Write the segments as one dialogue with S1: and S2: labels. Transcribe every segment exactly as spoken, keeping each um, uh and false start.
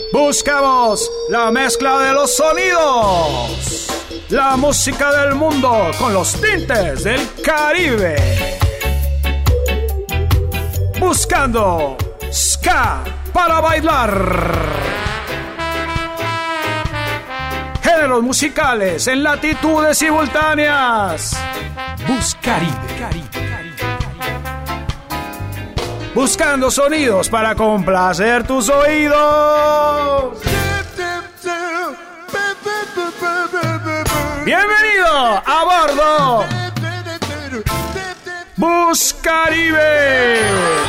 S1: Buscamos la mezcla de los sonidos, la música del mundo con los tintes del Caribe. Buscando ska para bailar. Géneros musicales en latitudes simultáneas. Buscaribe. Buscando sonidos para complacer tus oídos. Bienvenido a bordo Buscaribe.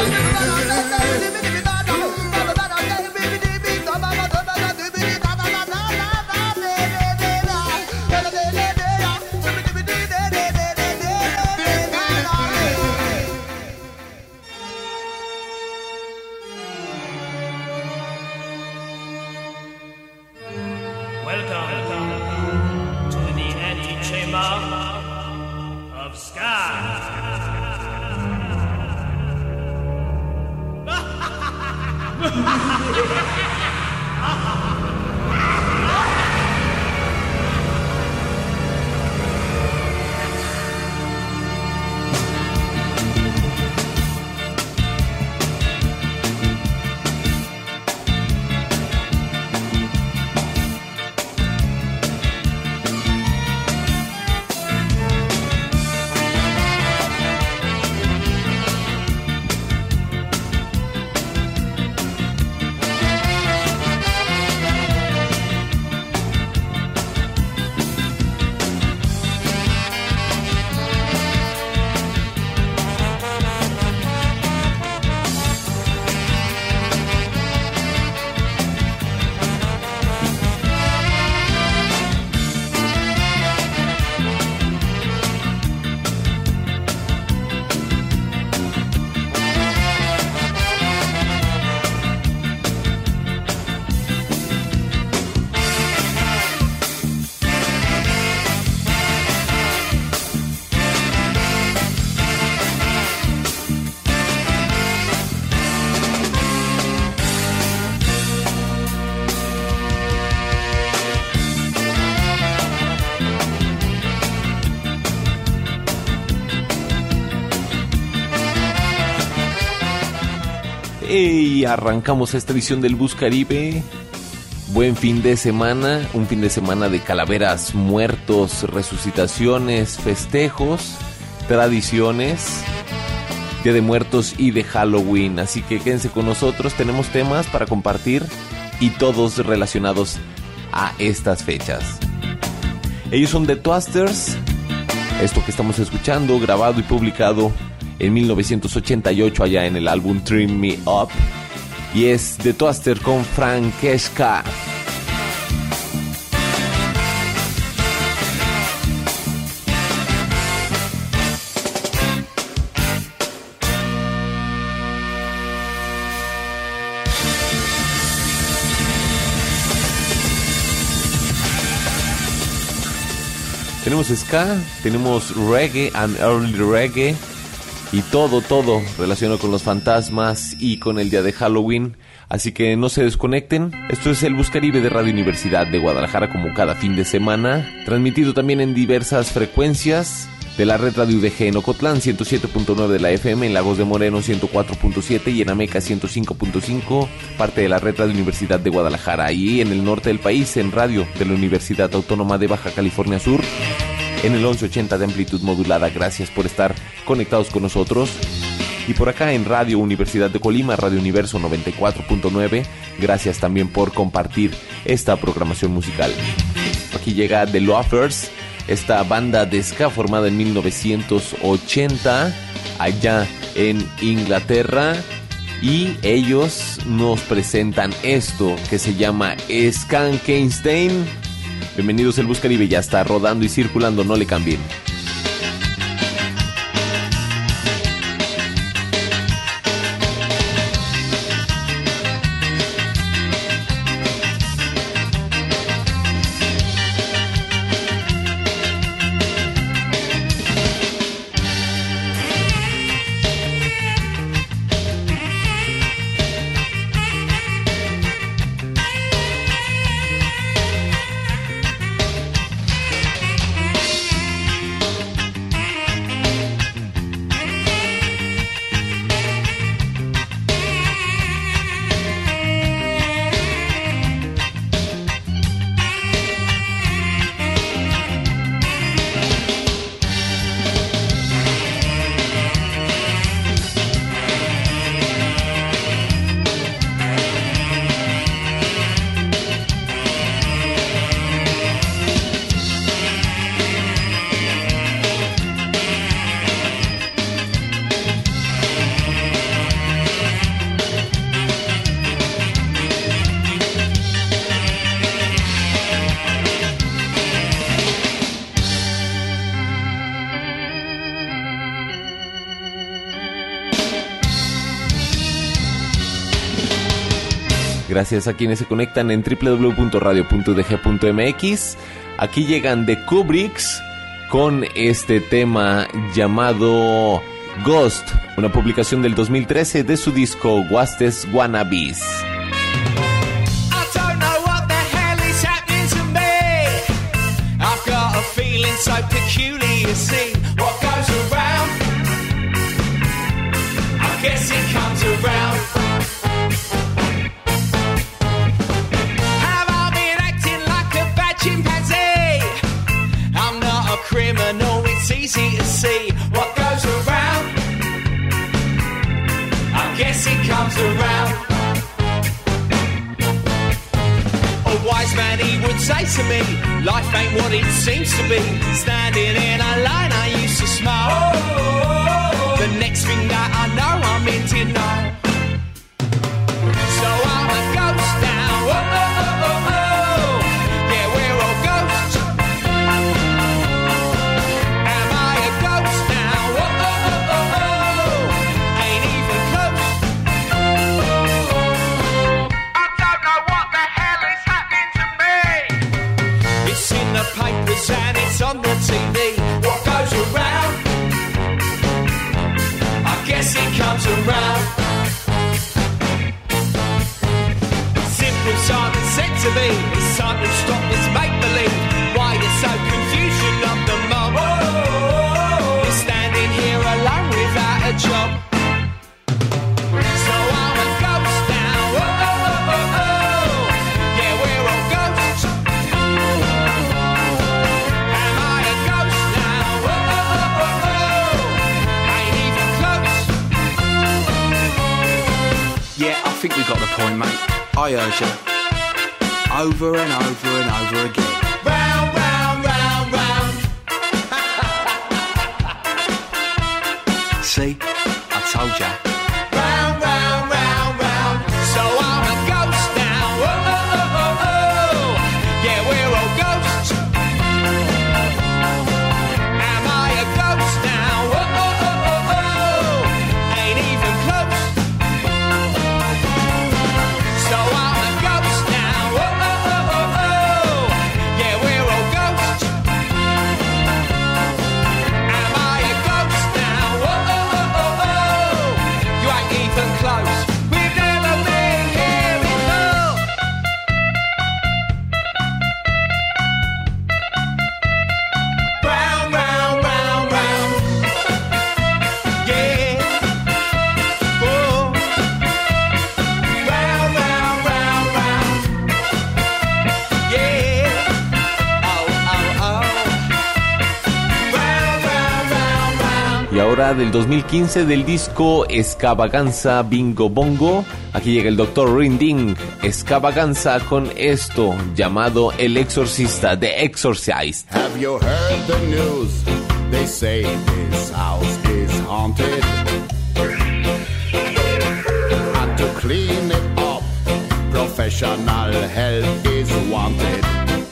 S2: Y arrancamos esta edición del Buscaribe. Buen fin de semana, un fin de semana de calaveras, muertos, resucitaciones, festejos, tradiciones, Día de Muertos y de Halloween. Así que quédense con nosotros, tenemos temas para compartir y todos relacionados a estas fechas. Ellos son The Twasters, esto que estamos escuchando, grabado y publicado en mil novecientos ochenta y ocho allá en el álbum Trim Me Up, y es The Twaster con Francesca. Tenemos ska, tenemos reggae and early reggae, y todo, todo relacionado con los fantasmas y con el día de Halloween. Así que no se desconecten. Esto es el Buscaribe de Radio Universidad de Guadalajara, como cada fin de semana, transmitido también en diversas frecuencias de la red Radio U D G en Ocotlán, ciento siete punto nueve de la F M, en Lagos de Moreno ciento cuatro punto siete y en Ameca ciento cinco punto cinco, parte de la red Radio Universidad de Guadalajara. Y en el norte del país, en radio de la Universidad Autónoma de Baja California Sur, en el once ochenta de amplitud modulada. Gracias por estar conectados con nosotros. Y por acá en Radio Universidad de Colima, Radio Universo noventa y cuatro punto nueve. Gracias también por compartir esta programación musical. Aquí llega The Loafers, esta banda de ska formada en mil novecientos ochenta allá en Inglaterra. Y ellos nos presentan esto que se llama Skankenstein. Bienvenidos, el Buscaribe ya está rodando y circulando, no le cambien. Gracias a quienes se conectan en doble u doble u doble u punto radio punto u d g punto m x. Aquí llegan The Kubricks con este tema llamado Ghost, una publicación del dos mil trece de su disco Wastes Wannabes.
S3: So peculiar, you see what goes around, I guess it comes around. Have I been acting like a bad chimpanzee? I'm not a criminal, it's easy to see what goes around, I guess it comes around. A wise man, he would say to me, life ain't what it seems to be. Standing in a line, I used to smile. Oh, the next thing that I know, I'm in denial. So I'm a ghost now. Oh, oh, oh, oh, oh. Yeah, we're all ghosts. Am I a ghost now? Oh, oh, oh, oh, oh. Ain't even close. I don't know what the hell is happening to me. It's in the papers and it's on the T V. What goes around, I guess it comes around. Simple Simon said to me, it's time to stop this make-believe. Why you're so confusion of the mob? You're standing here alone without a job. So I'm a ghost now. Oh, oh, oh, oh, oh. Yeah, we're all ghosts. Am I a ghost now? Oh, oh, oh, oh. Ain't even close.
S4: Yeah, I think we got the point, mate. I urge you. Over and over and over again.
S3: Round, round, round, round.
S4: See? I told ya.
S3: Round, round, round, round. So I'm a ghost now. Oh, oh, oh, oh, oh. Yeah, we're all ghosts. Am I a ghost now? Oh, oh, oh, oh, oh. Ain't even close. So I'm a ghost now. Oh, oh, oh, oh, oh. Yeah, we're all ghosts. Am I a ghost now? Oh, oh, oh, oh, oh. You ain't even close. We've never been here before. Round, round, round, round. Yeah. Oh. Round, round, round, round. Yeah. Oh, oh, oh. Round, round, round, round.
S2: Y ahora del dos mil quince del disco Extravaganza Bingo Bongo, aquí llega el doctor Rinding Extravaganza con esto llamado El Exorcista, The Exorcist.
S5: Have you heard the news? They say this house is haunted. And to clean it up, professional help is wanted.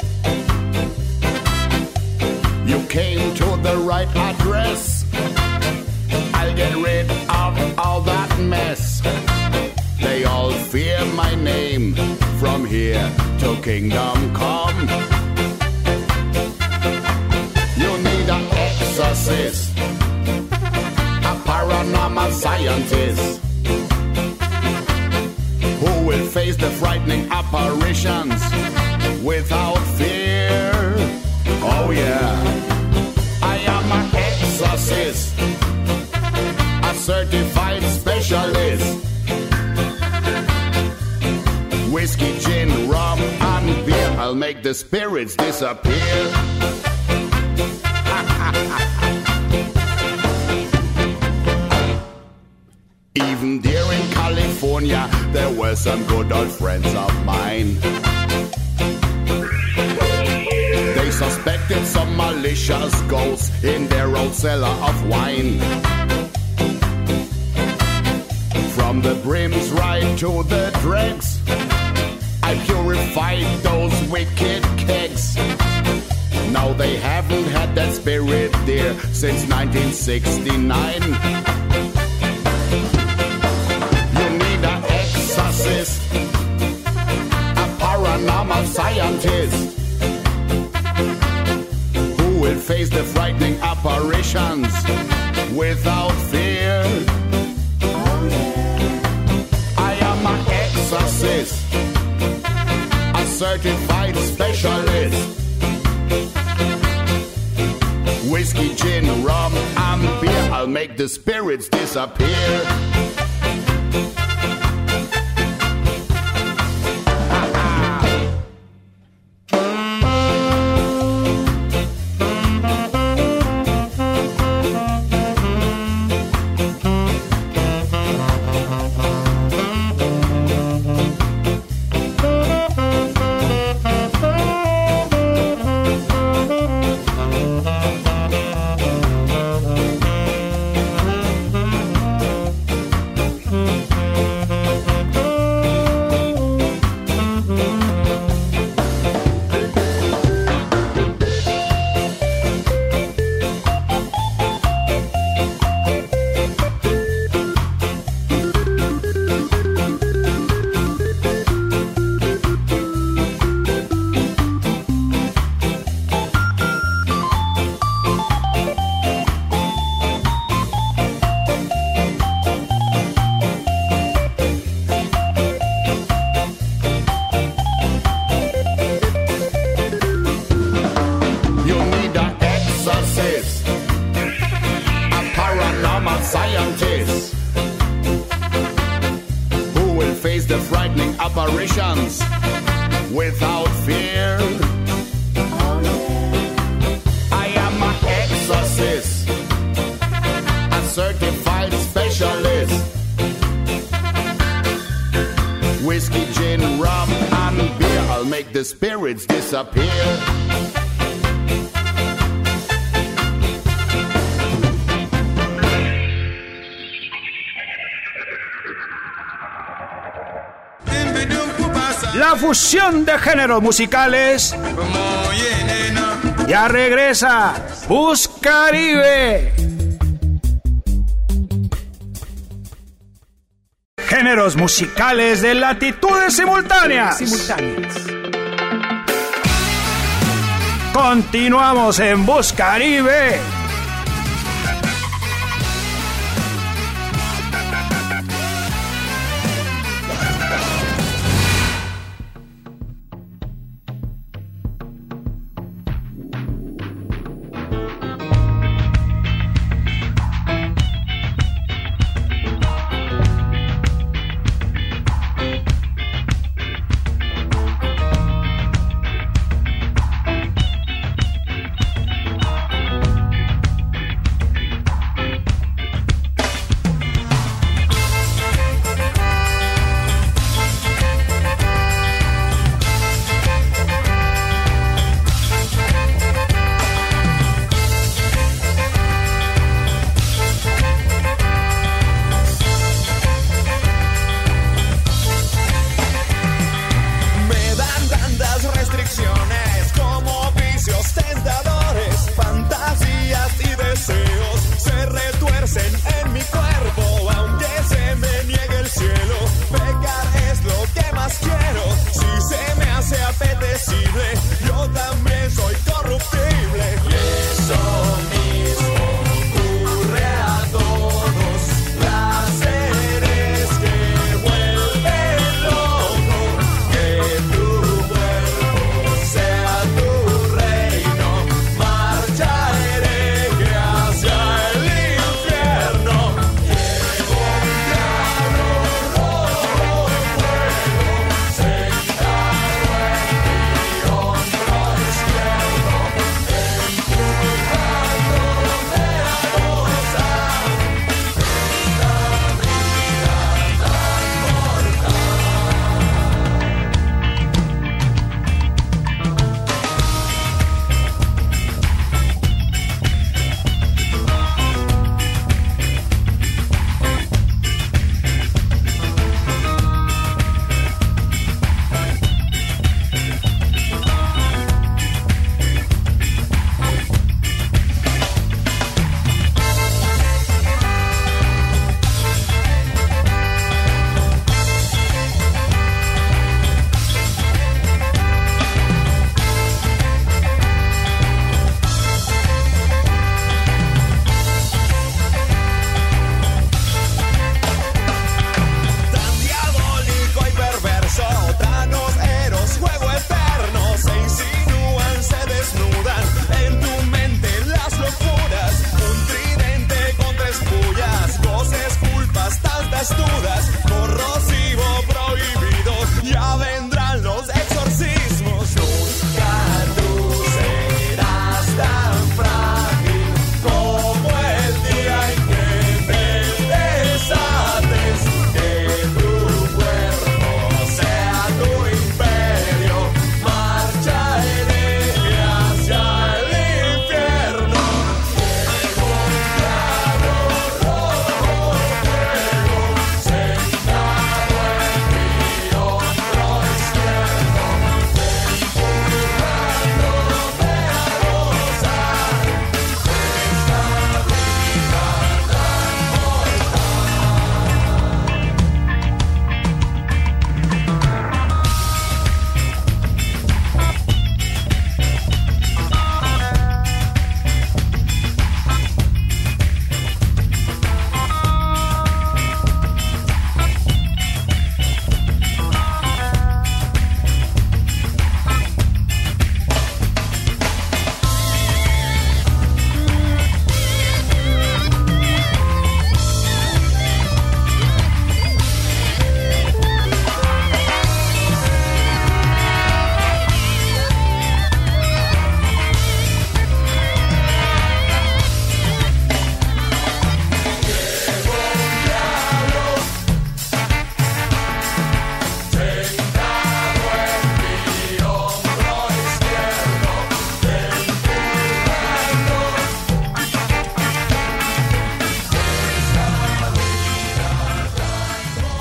S5: You came to the right address. I'll get rid of all that mess. They all fear my name. From here to kingdom come. You need an exorcist, a paranormal scientist, who will face the frightening apparitions without fear. Oh yeah, I am an exorcist, a certified specialist. Whiskey, gin, rum, and beer, I'll make the spirits disappear. Even there in California, there were some good old friends of mine. They suspected some malicious ghosts in their old cellar of wine. From the brims right to the dregs, I purified those wicked kegs. Now they haven't had that spirit there since nineteen sixty-nine. You need an exorcist, paranormal scientist who will face the frightening apparitions without fear. I am an exorcist, a certified specialist. Whiskey, gin, rum, and beer, I'll make the spirits disappear. Scientists who will face the frightening apparitions without fear. I am an exorcist, a certified specialist. Whiskey, gin, rum, and beer, I'll make the spirits disappear.
S1: La fusión de géneros musicales ya regresa. Buscaribe. Géneros musicales de latitudes simultáneas. simultáneas. Continuamos en Buscaribe.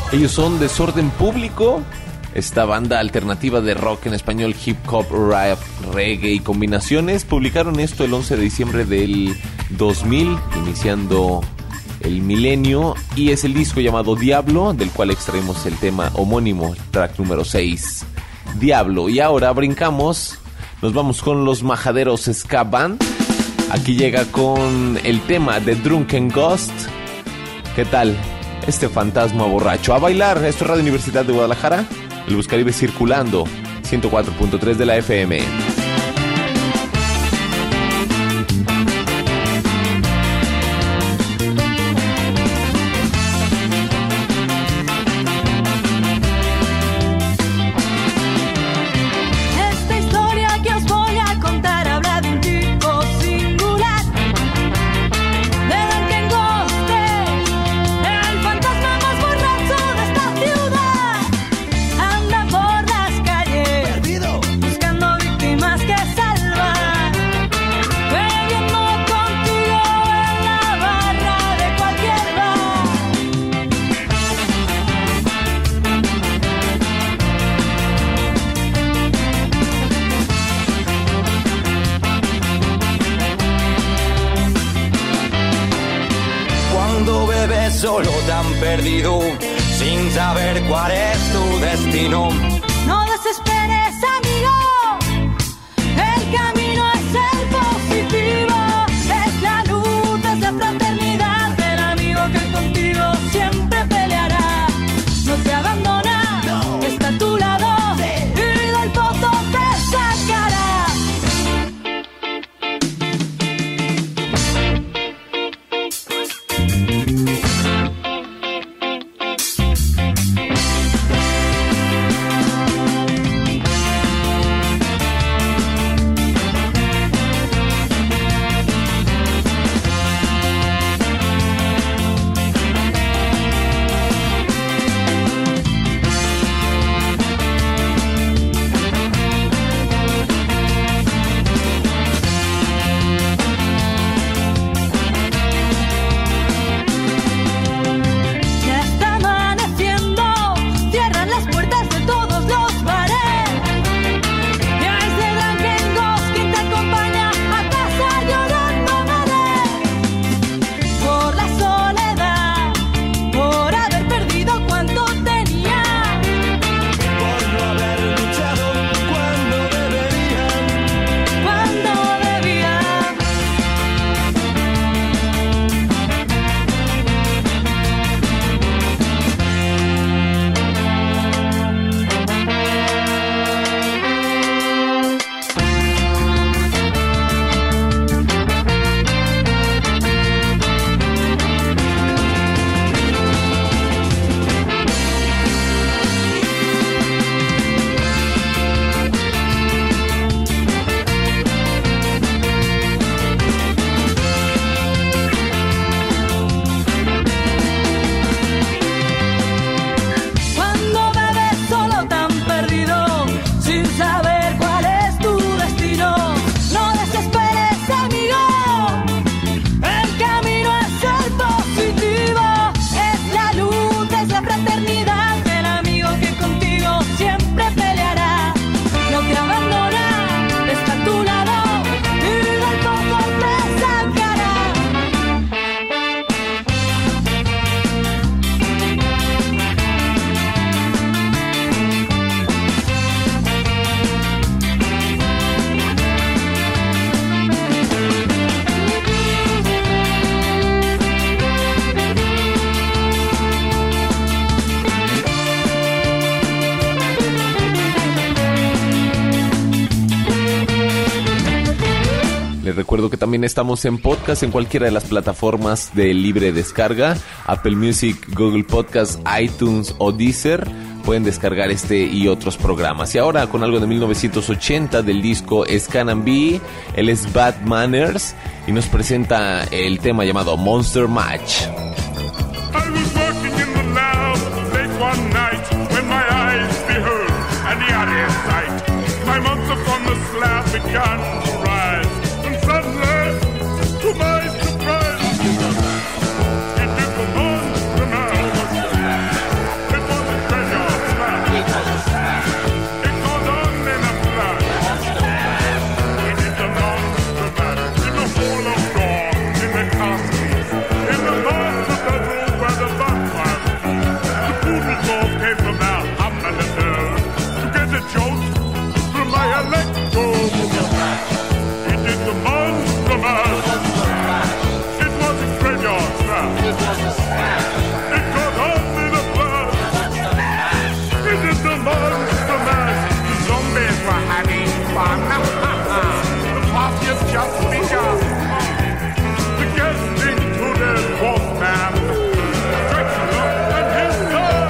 S2: Ellos son Desorden Público, esta banda alternativa de rock en español, hip hop, rap, reggae y combinaciones. Publicaron esto el once de diciembre del dos mil, iniciando el milenio, y es el disco llamado Diablo, del cual extraemos el tema homónimo, track número seis, Diablo. Y ahora brincamos, nos vamos con los Majaderos Ska Band. Aquí llega con el tema de Drunken Ghost. ¿Qué tal? Este fantasma borracho. A bailar. Esto es Radio Universidad de Guadalajara, el Buscaribe circulando, ciento cuatro punto tres de la F M.
S6: Solo te han perdido sin saber cuál es tu destino.
S7: No desesperes, amigo, el camino es el positivo, es la luz, es la fraternidad del amigo que contigo siempre peleará. No te abandona, no. Está a tu lado, sí. Y del pozo te sacará.
S2: Recuerdo que también estamos en podcast en cualquiera de las plataformas de libre descarga, Apple Music, Google Podcast, iTunes o Deezer. Pueden descargar este y otros programas. Y ahora con algo de mil novecientos ochenta del disco Scan and Be, él es Bad Manners y nos presenta el tema llamado Monster Match.
S8: I was working in the lab late one night when my eyes beheld an eerie sight. My months upon the slab began to rise. Suddenly, to my surprise, it is the monster man. It Calico. He did the monster mash. It was a graveyard smash. It got on in a flash. He did the monster mash. The zombies were having fun. The party has just begun. To get into the dwarf man. Dracula and his son.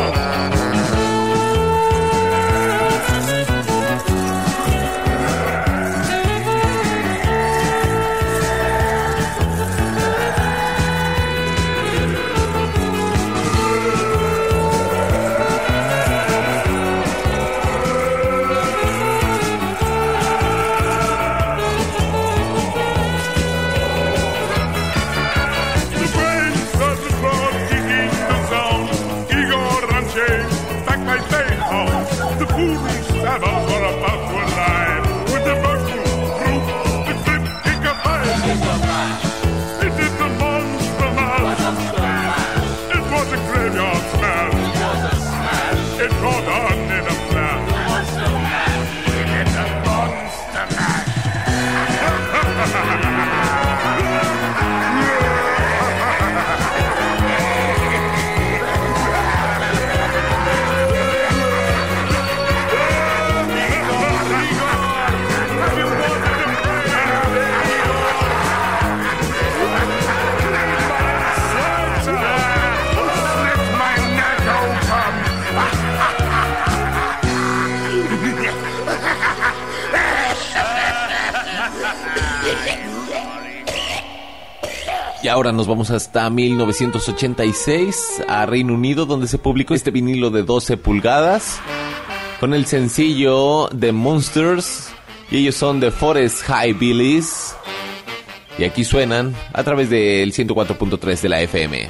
S2: Y ahora nos vamos hasta mil novecientos ochenta y seis, a Reino Unido, donde se publicó este vinilo de doce pulgadas con el sencillo The Monsters, y ellos son The Forest Hillbillies, y aquí suenan a través del ciento cuatro punto tres de la F M.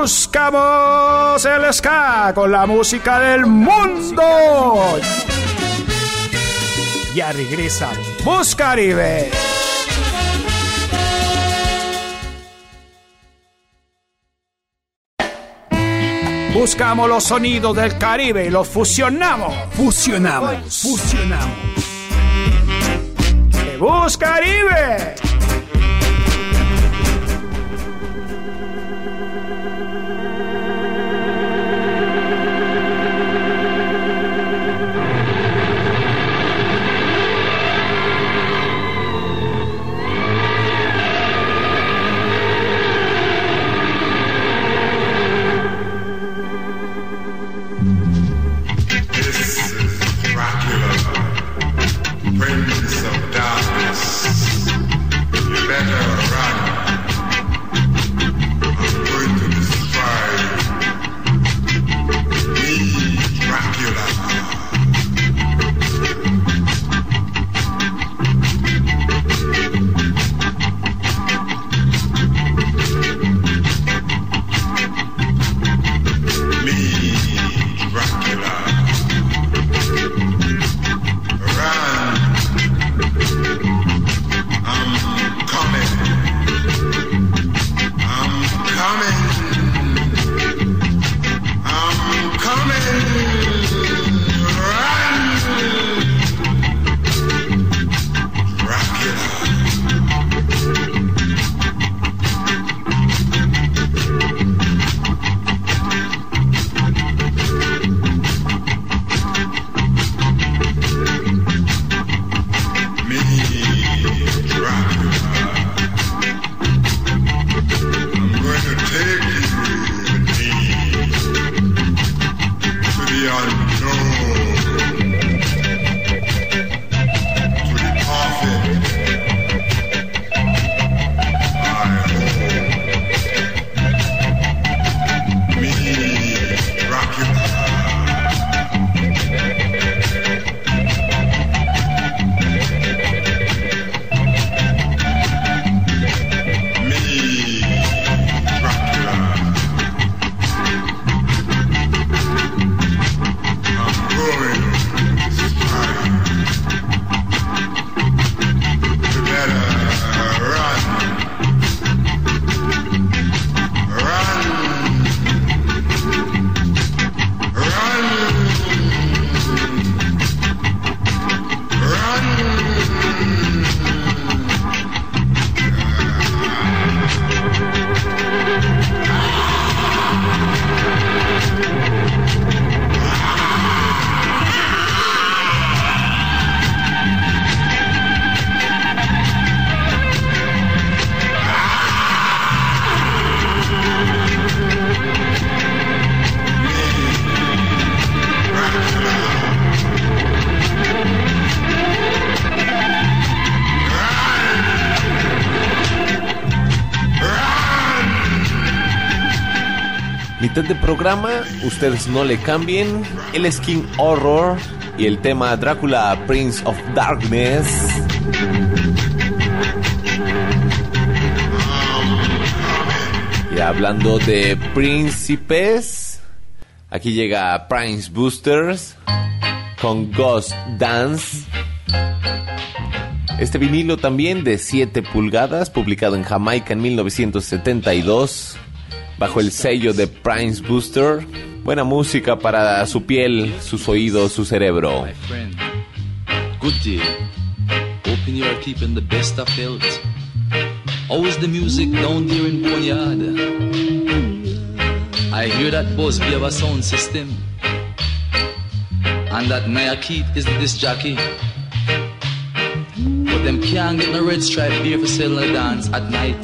S1: buscamos el ska con la música del mundo. Ya regresa Buscaribe. Buscamos los sonidos del Caribe y los fusionamos.
S9: Fusionamos. Fusionamos.
S1: Buscaribe.
S2: Mitad de programa, ustedes no le cambien. Él es King Horror y el tema Drácula, Prince of Darkness. Y hablando de príncipes, aquí llega Prince Boosters con Ghost Dance. Este vinilo también de siete pulgadas, publicado en Jamaica en mil novecientos setenta y dos, bajo el sello de Prince Booster. Buena música para su piel, sus oídos, su cerebro.
S10: My friend, good day. Hoping you are keeping the best of health. How is the music down there in Boneyard? I hear that Busby have a sound system, and that Naya Keith is the disc jockey. But them can't get no red stripe beer for selling a dance at night.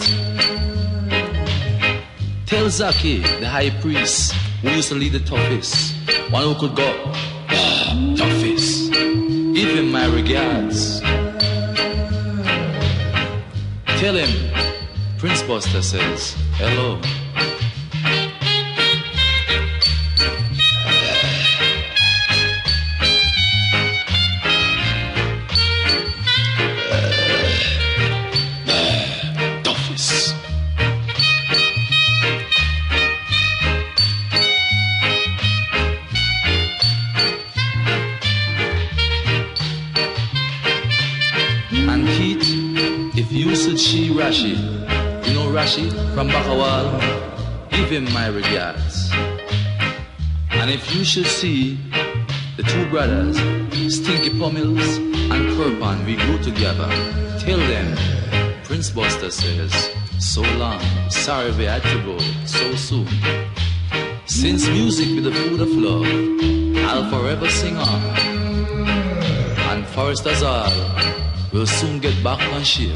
S10: Tell Zaki, the high priest, who used to lead the toughest, one who could go, oh, toughest. Give him my regards. Tell him, Prince Buster says, hello. Keith, if you should see Rashi, you know Rashi from Bakawal, give him my regards. And if you should see the two brothers, Stinky Pummels and Kirpan, we go together, tell them Prince Buster says, so long, sorry we had to go so soon. Since music be the food of love, I'll forever sing on. And Forest Azal will soon get back on ship.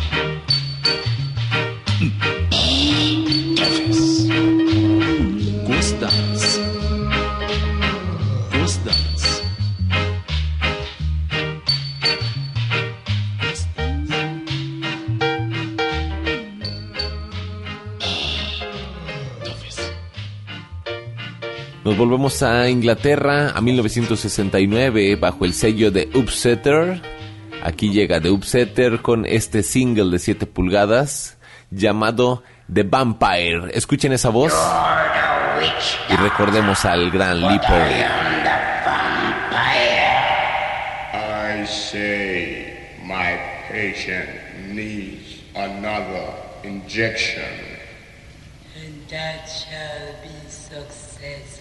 S10: Toughest. Ghost dance. Ghost dance.
S2: Nos volvemos a Inglaterra, a mil novecientos sesenta y nueve, bajo el sello de Upsetter. Aquí llega The Upsetter con este single de siete pulgadas llamado The Vampire. Escuchen esa voz y recordemos al gran Lee Perry.
S8: I say my patient needs another injection.
S11: And that shall be successful.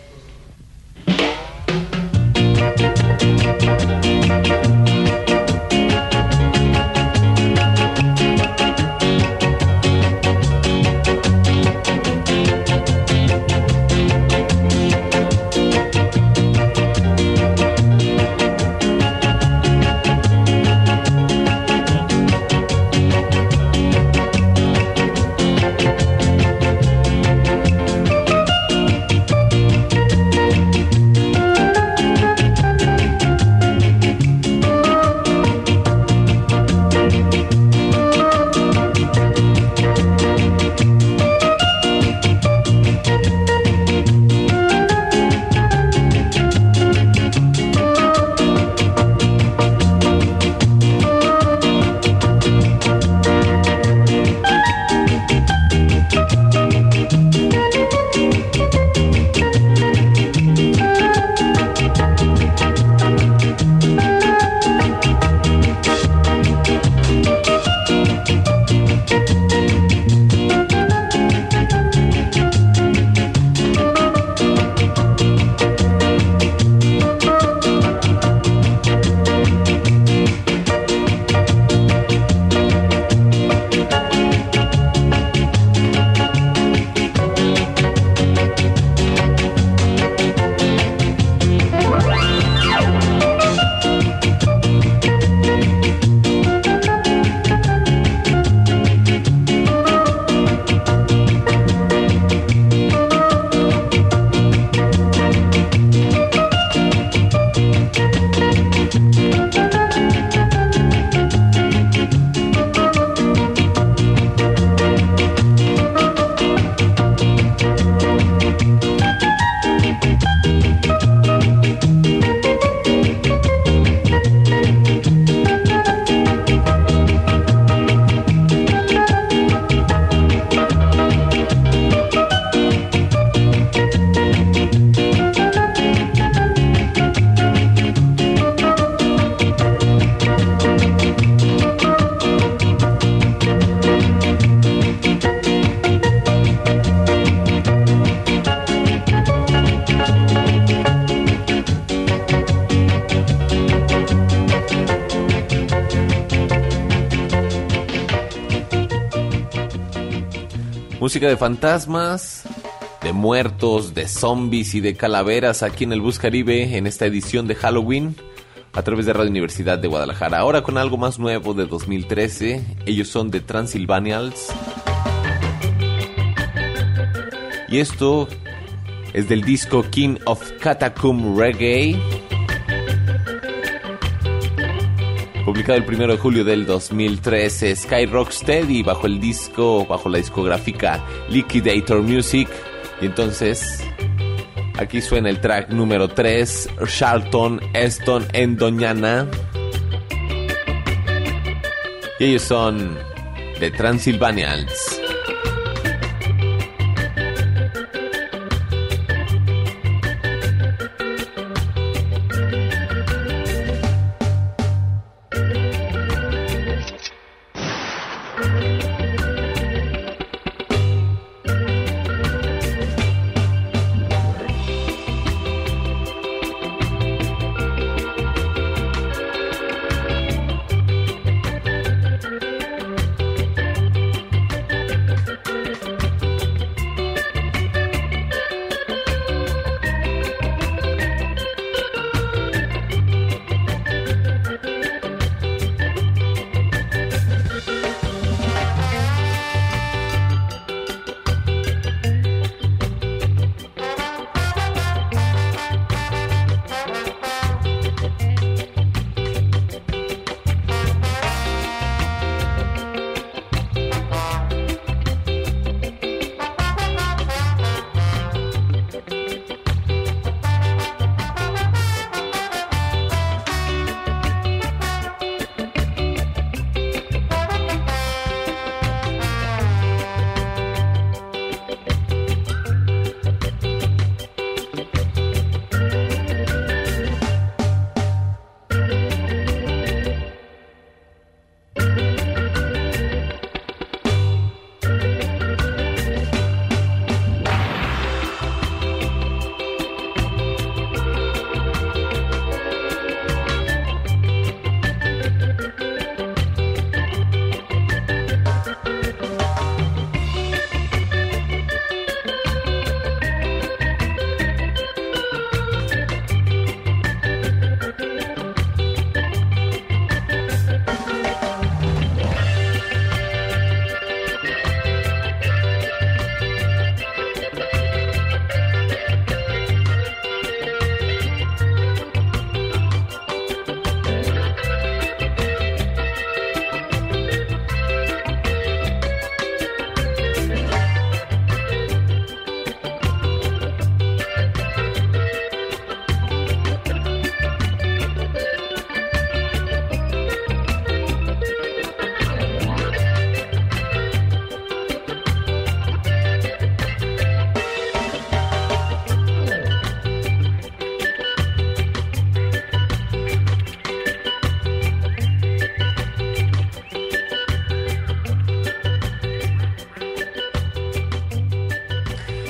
S2: Música de fantasmas, de muertos, de zombies y de calaveras aquí en el Bus Caribe en esta edición de Halloween a través de Radio Universidad de Guadalajara. Ahora con algo más nuevo de dos mil trece, ellos son The Transylvanials. Y esto es del disco King of Catacomb Reggae, publicado el primero de julio del dos mil trece. Sky Rocksteady bajo el disco, bajo la discográfica Liquidator Music. Y entonces aquí suena el track número tres, Charlton Heston en Doñana. Y ellos son The Transylvanials.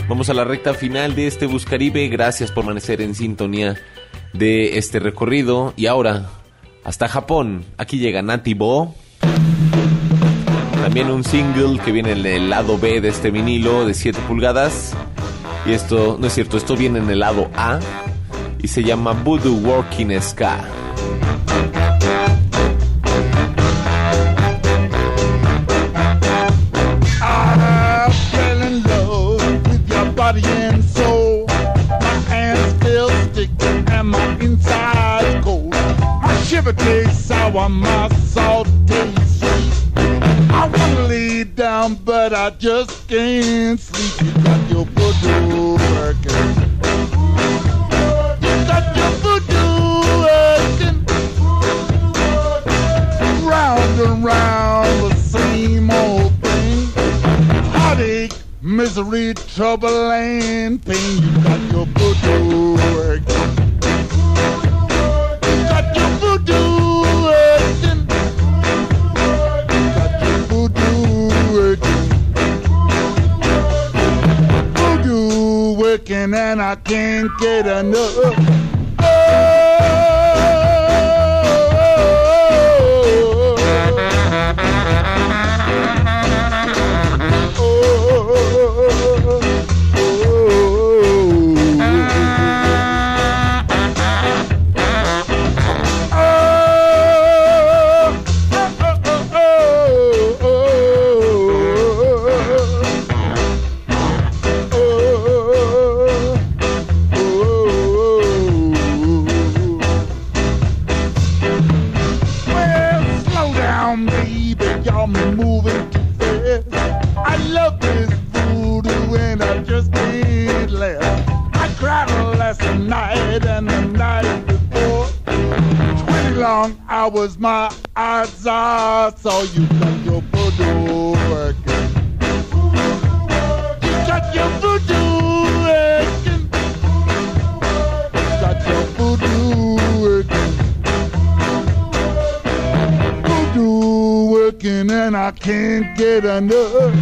S2: Vamos a la recta final de este Buscaribe. Gracias por permanecer en sintonía de este recorrido. Y ahora, hasta Japón. Aquí llega Nati Bo. También un single que viene en el lado B de este vinilo de siete pulgadas. Y esto, no es cierto, esto viene en el lado A. Y se llama Voodoo Working Ska.
S12: Body and soul, my hands feel sticky and my inside's cold. My shiver tastes sour, my salt tastes sweet. I wanna lay down, but I just can't sleep. You got your voodoo working. You got your voodoo working. Round and round the same old thing. Heartache, misery, trouble, and pain. You got your voodoo working. You got your voodoo working. You got your voodoo working. Voodoo working, and I can't get enough. Hours my eyes are, so you got your voodoo working. You got your voodoo working. You got your voodoo working. Voodoo working, and I can't get enough.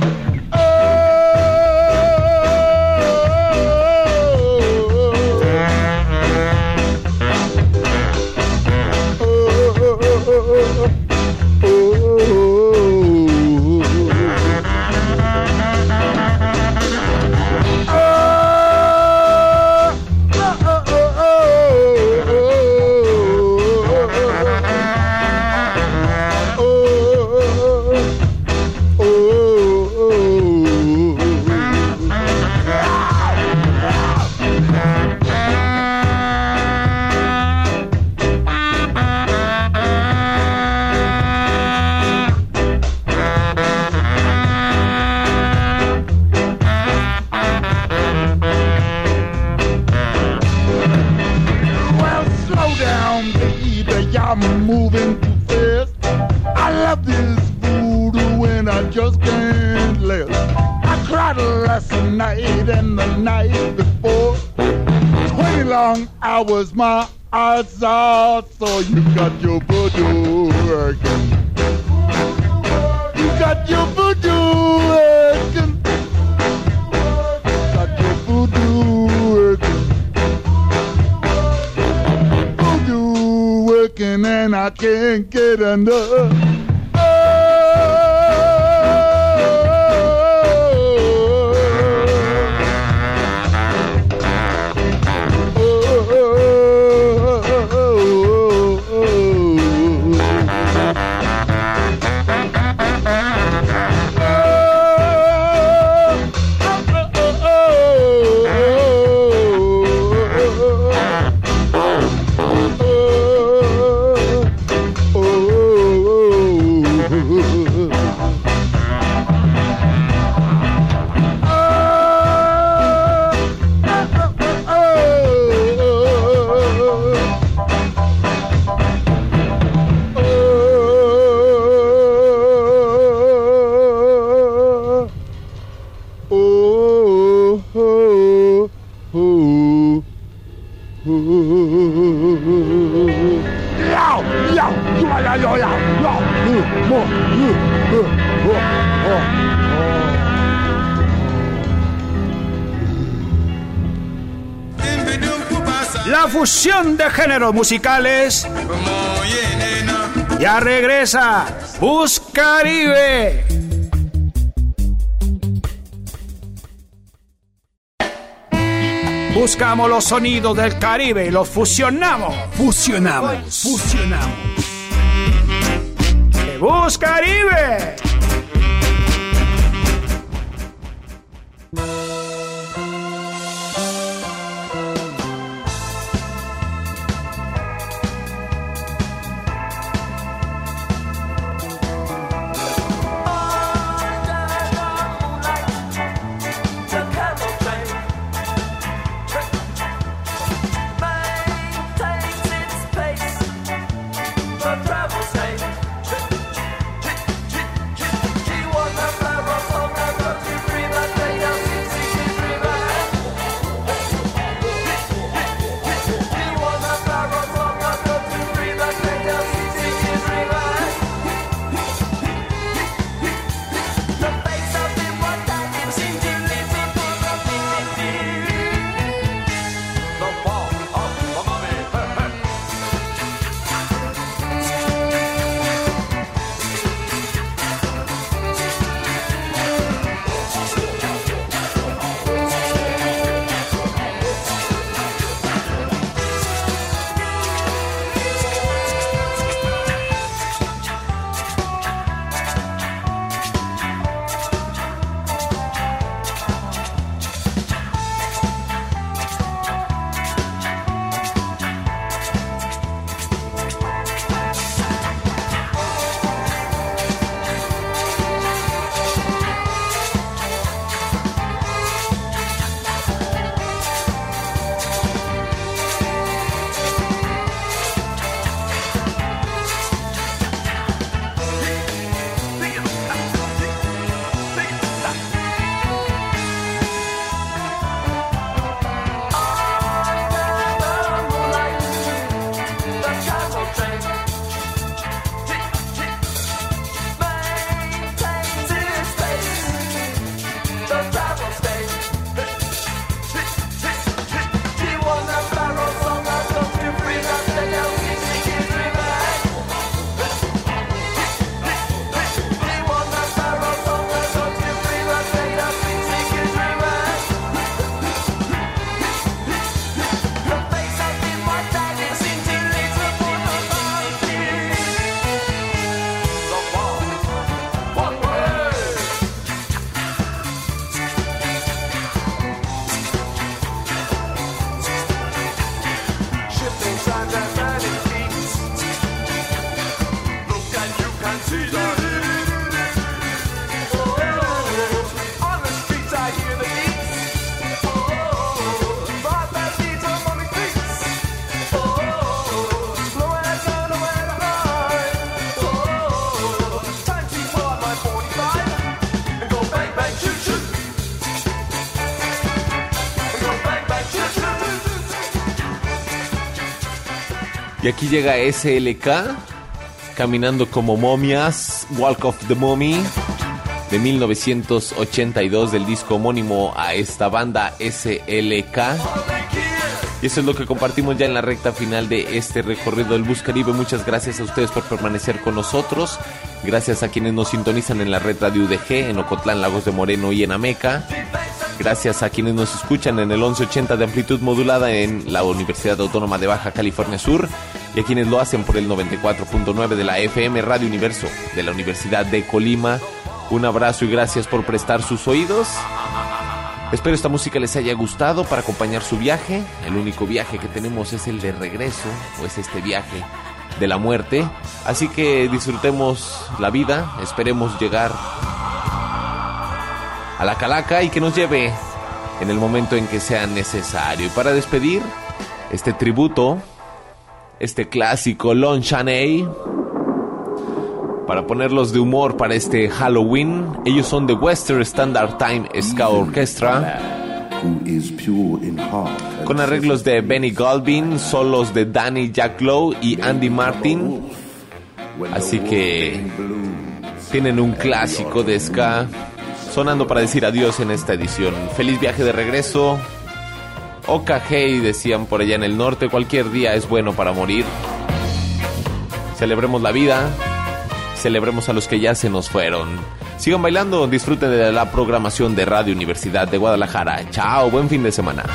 S12: Hours my eyes are, so you got your voodoo working. You got your voodoo working. Got your voodoo working. Voodoo working, and I can't get enough.
S1: la fusión de géneros musicales. Ya regresa Buscaribe. Buscamos los sonidos del Caribe y los fusionamos.
S9: Fusionamos, fusionamos.
S1: Buscaribe.
S2: Y aquí llega S L K, Caminando como momias, Walk of the Mummy, de mil novecientos ochenta y dos, del disco homónimo a esta banda S L K. Y eso es lo que compartimos ya en la recta final de este recorrido del Buscaribe. Muchas gracias a ustedes por permanecer con nosotros. Gracias a quienes nos sintonizan en la red Radio U D G, en Ocotlán, Lagos de Moreno y en Ameca. Gracias a quienes nos escuchan en el once ochenta de amplitud modulada en la Universidad Autónoma de Baja California Sur, y a quienes lo hacen por el noventa y cuatro punto nueve de la F M Radio Universo de la Universidad de Colima. Un abrazo y gracias por prestar sus oídos. Espero esta música les haya gustado para acompañar su viaje. El único viaje que tenemos es el de regreso, o es este viaje de la muerte. Así que disfrutemos la vida, esperemos llegar a la calaca y que nos lleve en el momento en que sea necesario. Y para despedir este tributo, este clásico Lon Chaney, para ponerlos de humor para este Halloween, ellos son The Western Standard Time Ska Orchestra, con arreglos de Benny Goldbein, solos de Danny Jack Lowe y Andy Martin. Así que tienen un clásico de ska sonando para decir adiós en esta edición. Feliz viaje de regreso, Okajei, decían por allá en el norte. Cualquier día es bueno para morir. Celebremos la vida. Celebremos a los que ya se nos fueron. Sigan bailando, disfruten de la programación de Radio Universidad de Guadalajara. Chao, buen fin de semana.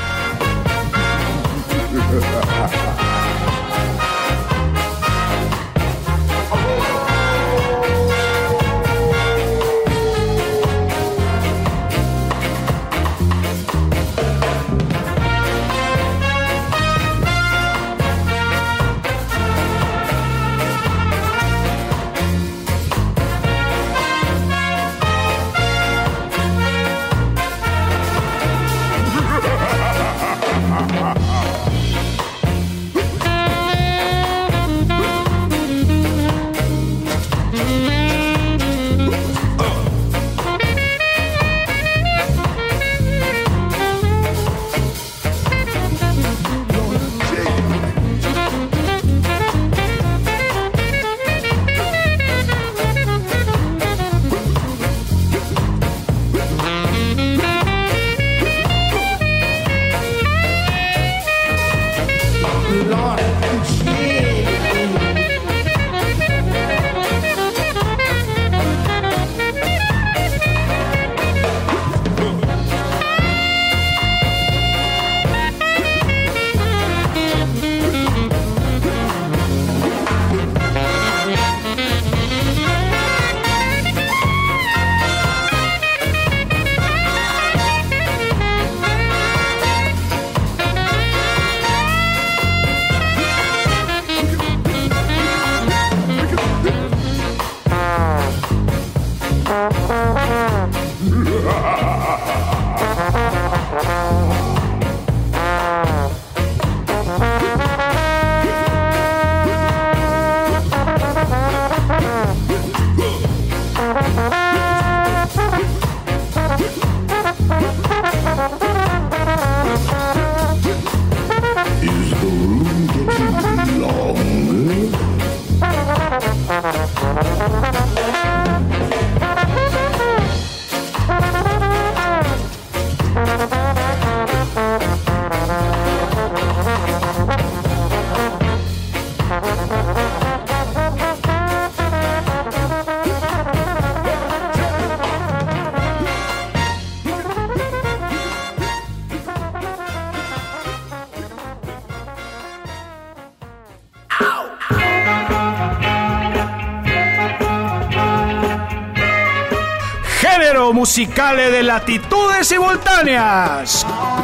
S1: Musicales de latitudes simultáneas,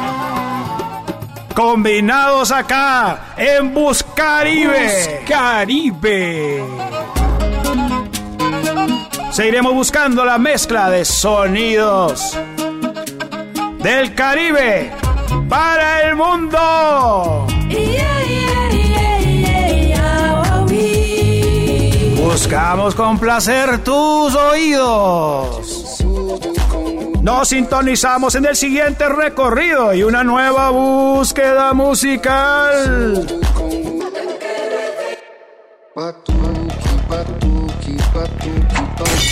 S1: combinados acá en Buscaribe. Buscaribe. Seguiremos buscando la mezcla de sonidos del Caribe para el mundo. Buscamos complacer tus oídos. Nos sintonizamos en el siguiente recorrido y una nueva búsqueda musical.
S13: Batuque, batuque, batuque, batuque.